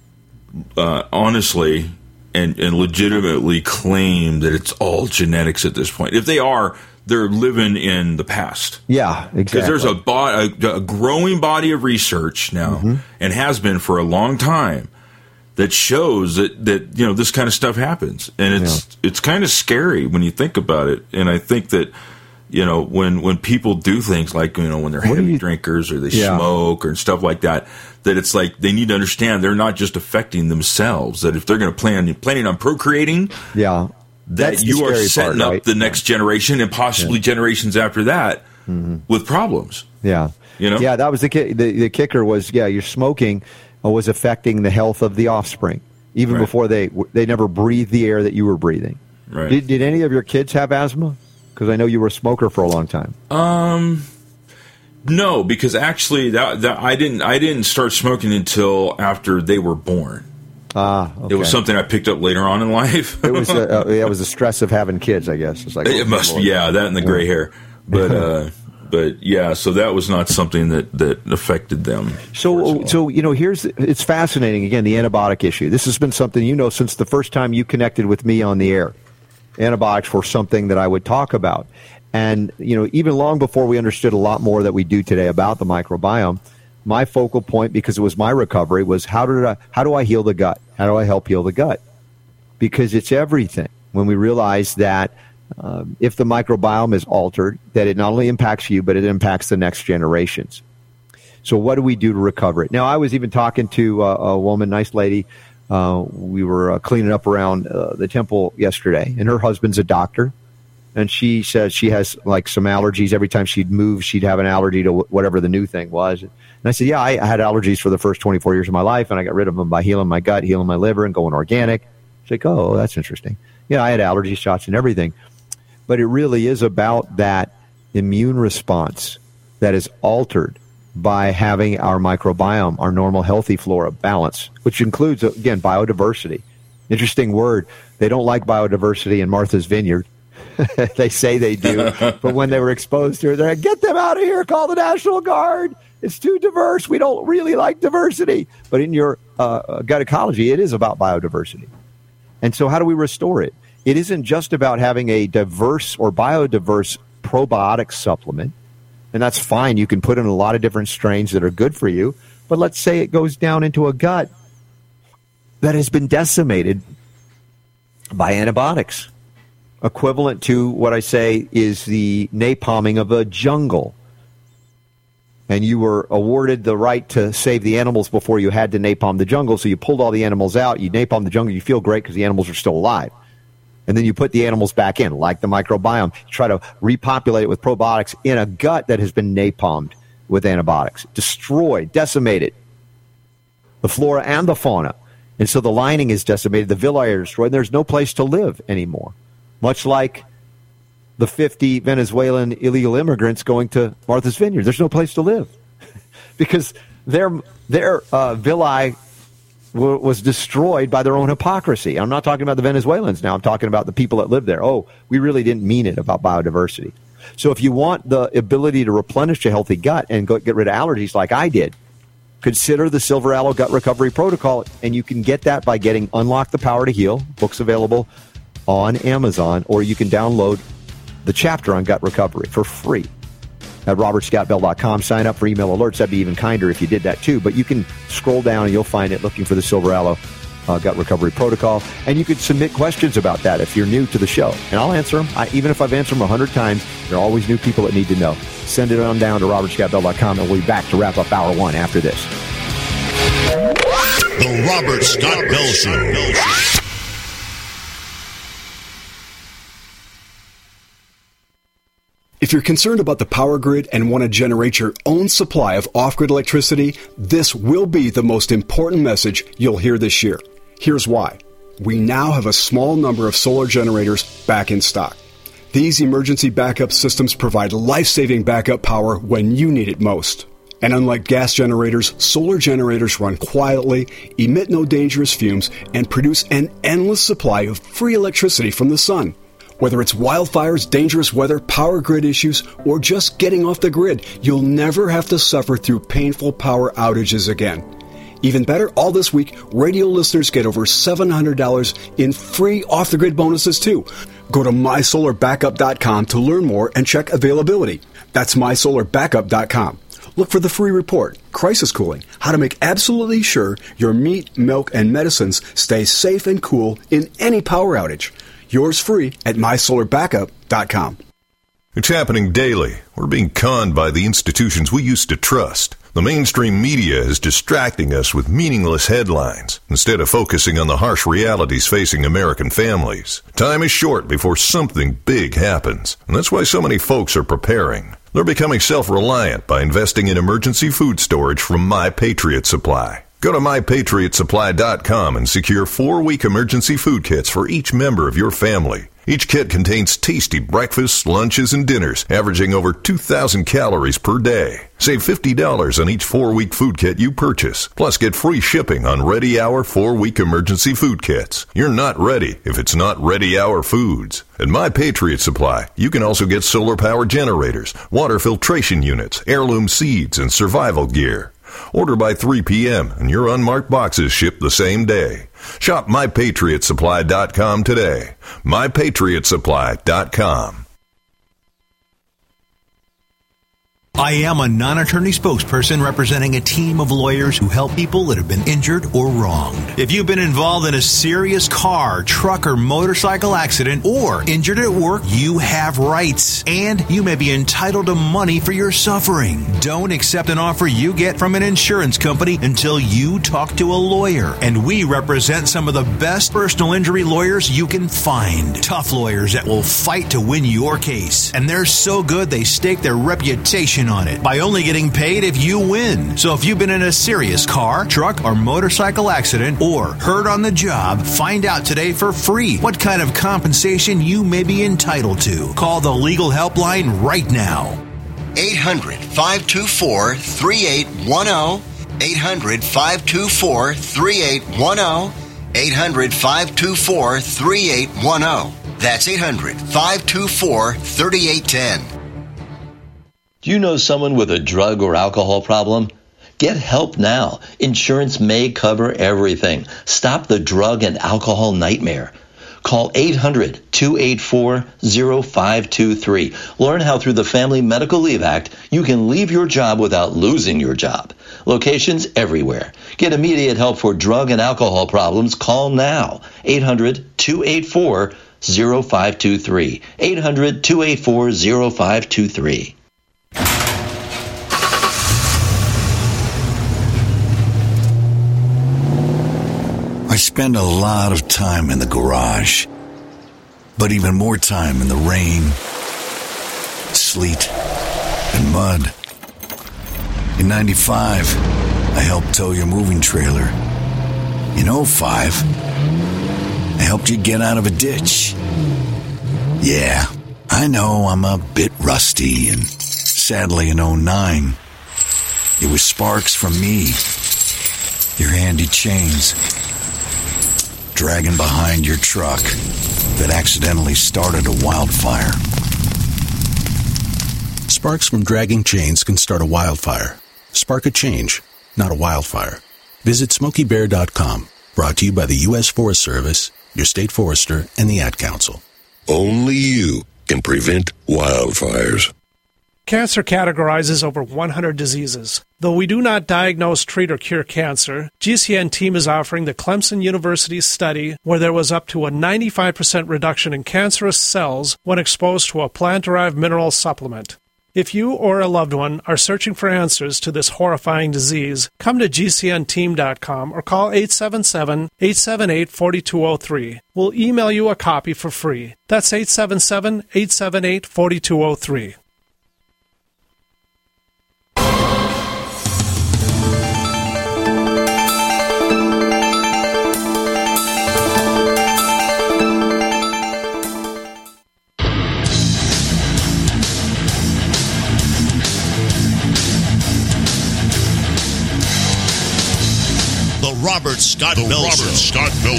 uh, honestly and, and legitimately claim that it's all genetics at this point. If they are, they're living in the past. Yeah, exactly. Because there's a, bo- a, a growing body of research now, mm-hmm. and has been for a long time, that shows that, that you know, this kind of stuff happens. And it's yeah. it's kind of scary when you think about it. And I think that, you know, when, when people do things like, you know, when they're what heavy you, drinkers or they yeah. smoke or stuff like that, that it's like they need to understand they're not just affecting themselves, that if they're going to plan planning on procreating, yeah, that That's you are setting part, up right? the next generation and possibly yeah. generations after that mm-hmm. with problems. Yeah. You know? Yeah, that was the, ki- the the kicker was, yeah, your smoking was affecting the health of the offspring, even right. before they they never breathed the air that you were breathing. Right. Did, did any of your kids have asthma? Because I know you were a smoker for a long time. Um, no, because actually, that, that I didn't. I didn't start smoking until after they were born. Ah, okay. It was something I picked up later on in life. it was. Uh, uh, it was the stress of having kids, I guess. It's like it must. Lord. Yeah, that and the gray hair. But uh, but yeah, so that was not something that, that affected them. So so you know, here's it's fascinating. Again, the antibiotic issue. This has been something you know since the first time you connected with me on the air. Antibiotics were something that I would talk about. And, you know, even long before we understood a lot more that we do today about the microbiome, my focal point, because it was my recovery, was how did I, how do I heal the gut? How do I help heal the gut? Because it's everything. When we realize that um, if the microbiome is altered, that it not only impacts you, but it impacts the next generations. So what do we do to recover it? Now, I was even talking to uh, a woman, nice lady. Uh, we were uh, cleaning up around uh, the temple yesterday, and her husband's a doctor, and she says she has like some allergies. Every time she'd move, she'd have an allergy to w- whatever the new thing was. And I said, yeah, I, I had allergies for the first twenty-four years of my life, and I got rid of them by healing my gut, healing my liver, and going organic. She's like, oh, that's interesting. Yeah, I had allergy shots and everything. But it really is about that immune response that is altered by having our microbiome, our normal healthy flora balance, which includes, again, biodiversity. Interesting word. They don't like biodiversity in Martha's Vineyard. They say they do, but when they were exposed to it, they're like, get them out of here, call the National Guard. It's too diverse. We don't really like diversity. But in your uh, gut ecology, it is about biodiversity. And so how do we restore it? It isn't just about having a diverse or biodiverse probiotic supplement. And that's fine. You can put in a lot of different strains that are good for you. But let's say it goes down into a gut that has been decimated by antibiotics, equivalent to what I say is the napalming of a jungle. And you were awarded the right to save the animals before you had to napalm the jungle. So you pulled all the animals out, you napalm the jungle, you feel great because the animals are still alive. And then you put the animals back in, like the microbiome. You try to repopulate it with probiotics in a gut that has been napalmed with antibiotics. Destroyed, decimated. The flora and the fauna. And so the lining is decimated, the villi are destroyed, and there's no place to live anymore. Much like the fifty Venezuelan illegal immigrants going to Martha's Vineyard. There's no place to live because their their uh, villi w- was destroyed by their own hypocrisy. I'm not talking about the Venezuelans now. I'm talking about the people that live there. Oh, we really didn't mean it about biodiversity. So if you want the ability to replenish a healthy gut and go, get rid of allergies like I did, consider the Silver Aloe Gut Recovery Protocol, and you can get that by getting Unlock the Power to Heal, books available on Amazon, or you can download the chapter on gut recovery for free at robert scott bell dot com. Sign up for email alerts. That'd be even kinder if you did that too. But you can scroll down and you'll find it looking for the Silver Aloe uh, Gut Recovery Protocol. And you can submit questions about that if you're new to the show. And I'll answer them. I, even if I've answered them a hundred times, there are always new people that need to know. Send it on down to robert scott bell dot com, and we'll be back to wrap up hour one after this. The Robert Scott Bell Show. If you're concerned about the power grid and want to generate your own supply of off-grid electricity, this will be the most important message you'll hear this year. Here's why. We now have a small number of solar generators back in stock. These emergency backup systems provide life-saving backup power when you need it most. And unlike gas generators, solar generators run quietly, emit no dangerous fumes, and produce an endless supply of free electricity from the sun. Whether it's wildfires, dangerous weather, power grid issues, or just getting off the grid, you'll never have to suffer through painful power outages again. Even better, all this week, radio listeners get over seven hundred dollars in free off-the-grid bonuses too. Go to my solar backup dot com to learn more and check availability. That's my solar backup dot com. Look for the free report, Crisis Cooling, how to make absolutely sure your meat, milk, and medicines stay safe and cool in any power outage. Yours free at my solar backup dot com. It's happening daily. We're being conned by the institutions we used to trust. The mainstream media is distracting us with meaningless headlines instead of focusing on the harsh realities facing American families. Time is short before something big happens, and that's why so many folks are preparing. They're becoming self-reliant by investing in emergency food storage from My Patriot Supply. Go to my patriot supply dot com and secure four-week emergency food kits for each member of your family. Each kit contains tasty breakfasts, lunches, and dinners, averaging over two thousand calories per day. Save fifty dollars on each four-week food kit you purchase. Plus, get free shipping on Ready Hour four-week emergency food kits. You're not ready if it's not Ready Hour Foods. At My Patriot Supply, you can also get solar power generators, water filtration units, heirloom seeds, and survival gear. Order by three p.m. and your unmarked boxes ship the same day. Shop my patriot supply dot com today. my patriot supply dot com. I am a non-attorney spokesperson representing a team of lawyers who help people that have been injured or wronged. If you've been involved in a serious car, truck, or motorcycle accident or injured at work, you have rights, and you may be entitled to money for your suffering. Don't accept an offer you get from an insurance company until you talk to a lawyer. And we represent some of the best personal injury lawyers you can find. Tough lawyers that will fight to win your case. And they're so good they stake their reputation on it by only getting paid if you win. So if you've been in a serious car, truck, or motorcycle accident or hurt on the job, find out today for free what kind of compensation you may be entitled to. Call the legal helpline right now. eight hundred, five two four, three eight one zero. eight hundred, five two four, three eight one zero. eight hundred, five two four, three eight one zero. That's eight hundred, five two four, three eight one zero. Do you know someone with a drug or alcohol problem? Get help now. Insurance may cover everything. Stop the drug and alcohol nightmare. Call eight hundred, two eight four, zero five two three. Learn how through the Family Medical Leave Act you can leave your job without losing your job. Locations everywhere. Get immediate help for drug and alcohol problems. Call now. eight hundred, two eight four, zero five two three. eight hundred, two eight four, zero five two three. I spend a lot of time in the garage, but even more time in the rain, sleet, and mud. In ninety-five, I helped tow your moving trailer. In oh five, I helped you get out of a ditch. Yeah, I know I'm a bit rusty, and sadly in oh nine, it was sparks from me, your handy chains, dragging behind your truck that accidentally started a wildfire. Sparks from dragging chains can start a wildfire. Spark a change, not a wildfire. Visit Smokey Bear dot com. Brought to you by the U S Forest Service, your state forester, and the Ad Council. Only you can prevent wildfires. Cancer categorizes over one hundred diseases. Though we do not diagnose, treat, or cure cancer, G C N team is offering the Clemson University study where there was up to a ninety-five percent reduction in cancerous cells when exposed to a plant-derived mineral supplement. If you or a loved one are searching for answers to this horrifying disease, come to G C N team dot com or call eight seven seven, eight seven eight, four two zero three. We'll email you a copy for free. That's eight seven seven, eight seven eight, four two zero three. Robert Scott Bell Robert Show. Scott Bell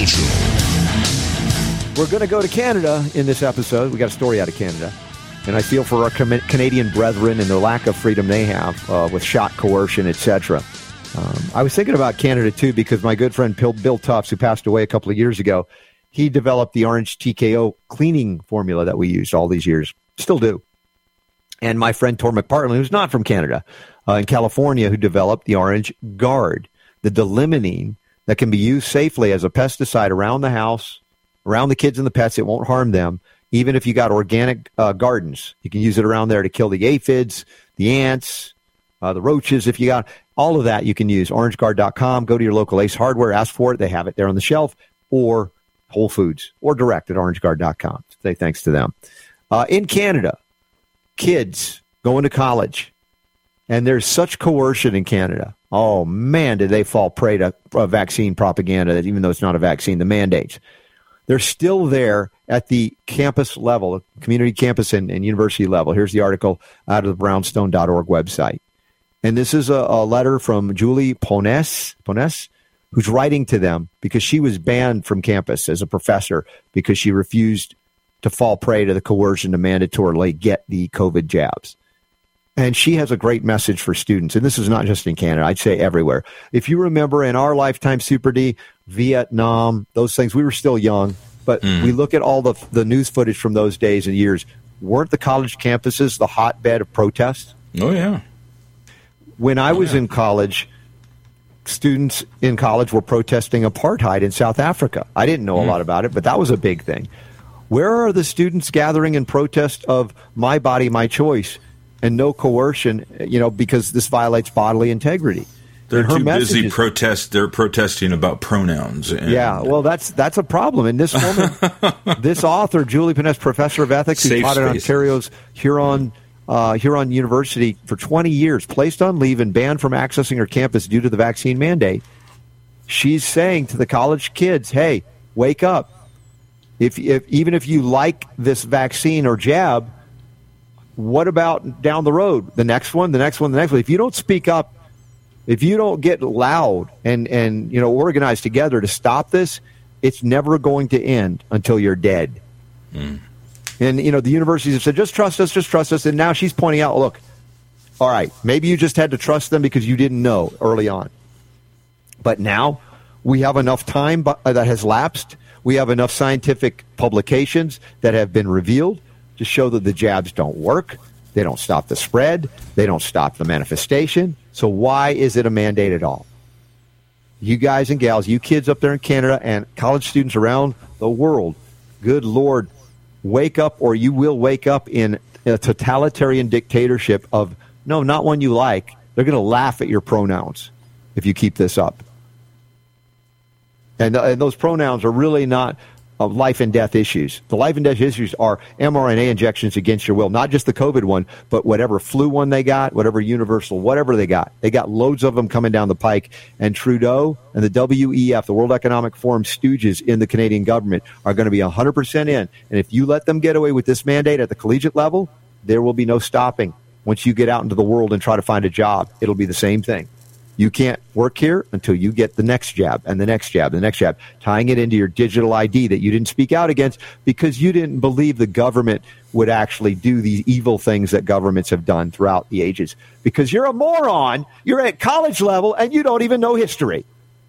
Show. We're going to go to Canada in this episode. We got a story out of Canada, and I feel for our Canadian brethren and the lack of freedom they have uh, with shot coercion, et cetera. Um, I was thinking about Canada too because my good friend Bill, Bill Tufts, who passed away a couple of years ago, he developed the Orange T K O cleaning formula that we used all these years, still do. And my friend Tor McPartland, who's not from Canada, uh, in California, who developed the Orange Guard, the delimonene that can be used safely as a pesticide around the house, around the kids and the pets. It won't harm them. Even if you got organic uh, gardens, you can use it around there to kill the aphids, the ants, uh, the roaches. If you got all of that, you can use orange guard dot com. Go to your local Ace Hardware, ask for it. They have it there on the shelf, or Whole Foods, or direct at orange guard dot com. Say thanks to them. Uh, in Canada, kids going to college, and there's such coercion in Canada. Oh, man, did they fall prey to uh, vaccine propaganda, that even though it's not a vaccine, the mandates. They're still there at the campus level, community campus and, and university level. Here's the article out of the brownstone dot org website. And this is a, a letter from Julie Ponesse, Ponesse, who's writing to them because she was banned from campus as a professor because she refused to fall prey to the coercion to mandatorily get the COVID jabs. And she has a great message for students. And this is not just in Canada. I'd say everywhere. If you remember in our lifetime, Super D, Vietnam, those things, we were still young. But mm. we look at all the the news footage from those days and years. Weren't the college campuses the hotbed of protest? Oh, yeah. When I oh, was yeah. in college, students in college were protesting apartheid in South Africa. I didn't know mm. a lot about it, but that was a big thing. Where are the students gathering in protest of my body, my choice? And no coercion, you know, because this violates bodily integrity. They're too busy protest. They're protesting about pronouns. And yeah, well, that's that's a problem. And this woman, this author, Julie Ponesse, professor of ethics, who taught at Ontario's Huron uh, Huron University for twenty years, placed on leave and banned from accessing her campus due to the vaccine mandate. She's saying to the college kids, "Hey, wake up! If, if even if you like this vaccine or jab, what about down the road? The next one, the next one, the next one. If you don't speak up, if you don't get loud and, and you know organize together to stop this, it's never going to end until you're dead." Mm. And, you know, the universities have said, just trust us, just trust us. And now she's pointing out, look, All right, maybe you just had to trust them because you didn't know early on. But now we have enough time that has lapsed. We have enough scientific publications that have been revealed to show that the jabs don't work. They don't stop the spread. They don't stop the manifestation. So why is it a mandate at all? You guys and gals, you kids up there in Canada and college students around the world, good Lord, wake up or you will wake up in a totalitarian dictatorship of, no, not one you like. They're going to laugh at your pronouns if you keep this up. And, and those pronouns are really not uh, life and death issues. The life and death issues are mRNA injections against your will, not just the COVID one, but whatever flu one they got, whatever universal, whatever they got. They got loads of them coming down the pike. And Trudeau and the W E F, the World Economic Forum stooges in the Canadian government, are going to be one hundred percent in. And if you let them get away with this mandate at the collegiate level, there will be no stopping. Once you get out into the world and try to find a job, it'll be the same thing. You can't work here until you get the next jab and the next jab, and the next jab, tying it into your digital I D that you didn't speak out against because you didn't believe the government would actually do these evil things that governments have done throughout the ages. Because you're a moron, you're at college level, and you don't even know history.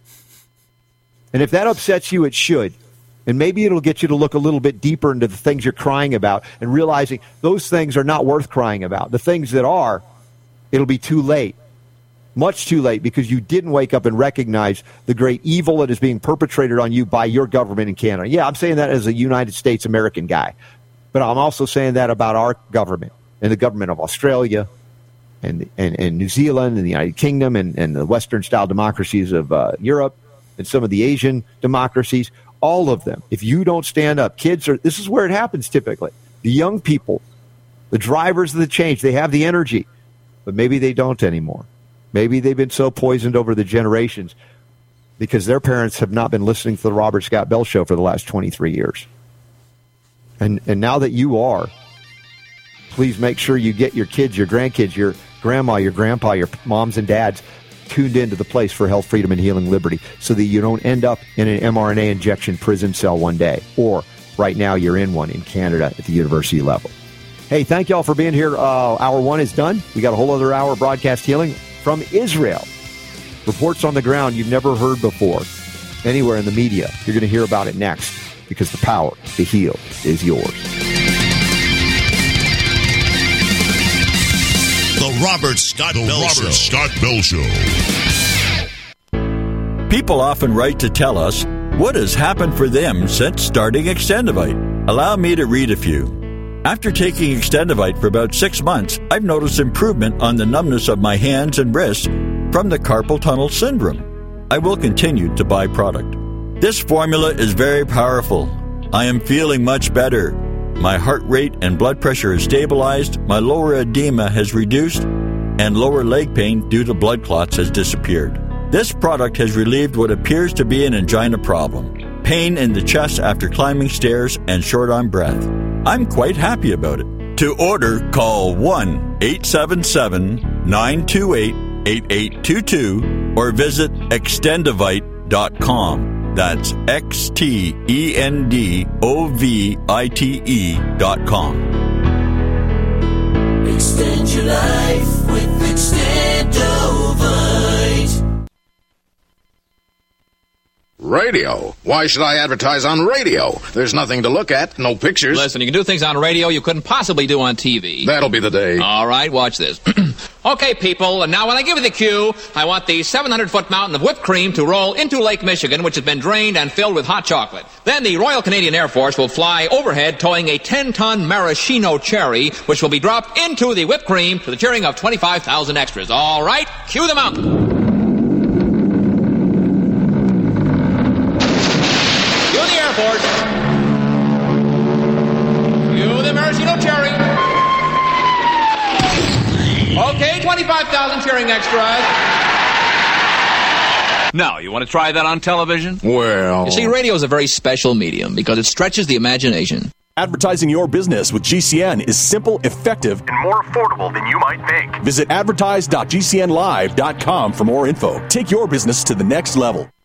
And if that upsets you, it should. And maybe it'll get you to look a little bit deeper into the things you're crying about and realizing those things are not worth crying about. The things that are, it'll be too late. Much too late because you didn't wake up and recognize the great evil that is being perpetrated on you by your government in Canada. Yeah, I'm saying that as a United States American guy. But I'm also saying that about our government and the government of Australia and and, and New Zealand and the United Kingdom and, and the Western-style democracies of uh, Europe and some of the Asian democracies. All of them. If you don't stand up, kids are, this is where it happens typically. The young people, the drivers of the change, they have the energy, but maybe they don't anymore. Maybe they've been so poisoned over the generations because their parents have not been listening to the Robert Scott Bell Show for the last twenty-three years. And and now that you are, please make sure you get your kids, your grandkids, your grandma, your grandpa, your moms and dads tuned into the place for health, freedom, and healing liberty so that you don't end up in an mRNA injection prison cell one day. Or right now you're in one in Canada at the university level. Hey, thank y'all for being here. Uh, hour one is done. We got a whole other hour of broadcast healing from Israel. Reports on the ground you've never heard before anywhere in the media. You're going to hear about it next because the power to heal is yours. The Robert Scott the Bell Robert Show. Scott Bell Show. People often write to tell us what has happened for them since starting Extendivite. Allow me to read a few. After taking Extendivite for about six months, I've noticed improvement on the numbness of my hands and wrists from the carpal tunnel syndrome. I will continue to buy product. This formula is very powerful. I am feeling much better. My heart rate and blood pressure is stabilized, my lower edema has reduced, and lower leg pain due to blood clots has disappeared. This product has relieved what appears to be an angina problem, pain in the chest after climbing stairs, and short on breath. I'm quite happy about it. To order, call one eight seven seven, nine two eight, eight eight two two or visit extendivite dot com. That's X T E N D O V I T E dot com. Extend your life with Extendovite. Radio? Why should I advertise on radio? There's nothing to look at, no pictures. Listen, you can do things on radio you couldn't possibly do on T V. That'll be the day. All right, watch this. Okay, people, and now when I give you the cue, I want the seven hundred foot mountain of whipped cream to roll into Lake Michigan, which has been drained and filled with hot chocolate. Then the Royal Canadian Air Force will fly overhead towing a ten ton maraschino cherry, which will be dropped into the whipped cream to the cheering of twenty-five thousand extras. All right, cue the mountain. Airport. Cue the maraschino cherry. Okay, twenty-five thousand cheering extras. Now, you want to try that on television? Well... You see, radio is a very special medium because it stretches the imagination. Advertising your business with G C N is simple, effective, and more affordable than you might think. Visit advertise dot g c n live dot com for more info. Take your business to the next level.